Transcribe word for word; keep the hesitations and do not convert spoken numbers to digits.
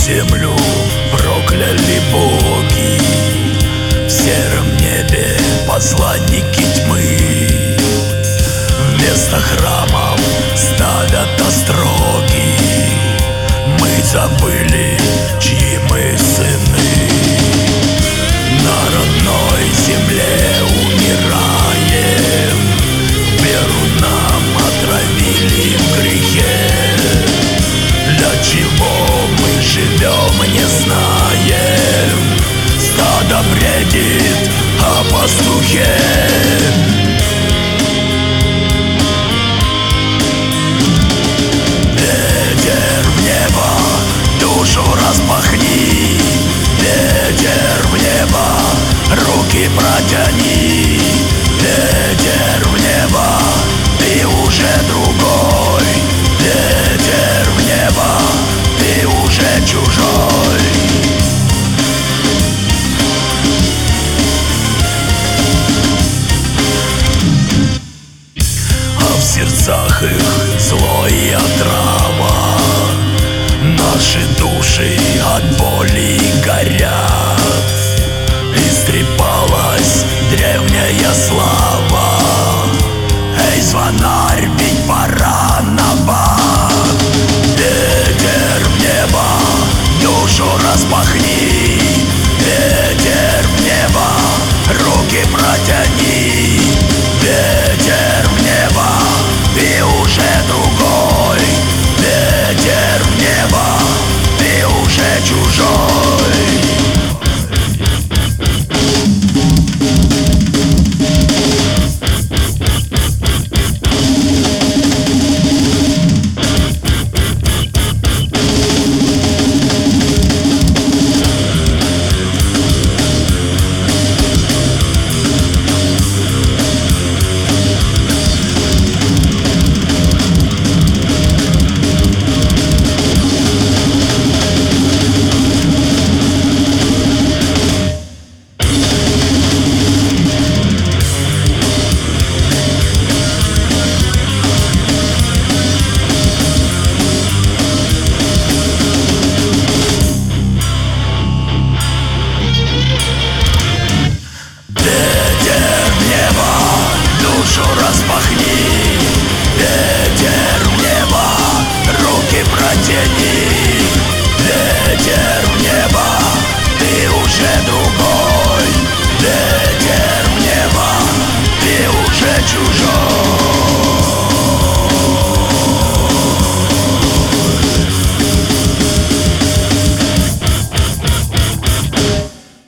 землю прокляли боги, в сером небе посланники тьмы. Вместо храмов ставят остроги, мы забыли, чьи мы сыны. На родной земле умираем, веру нам отравили в грехе. Для чего мы живем, не знаем, стадо бредит о пастухе.